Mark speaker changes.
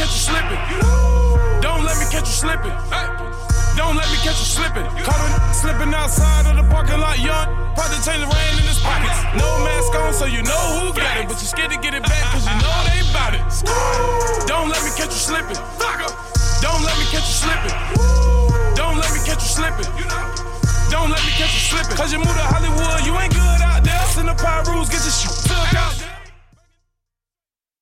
Speaker 1: catch you slipping. Don't let me catch you slipping. Don't let me catch you slipping. Caught him slipping outside of the parking lot, young. Probably change the rain in his pockets. No mask on, so you know who got it. But you scared to get it back, cause you know they bout it. Don't let me catch you slipping. Don't let me catch you slipping. Don't let me catch you slipping. Don't let me catch you slipping. Cause you moved to Hollywood, you ain't good out there. Send the Pyrus, get your shoe.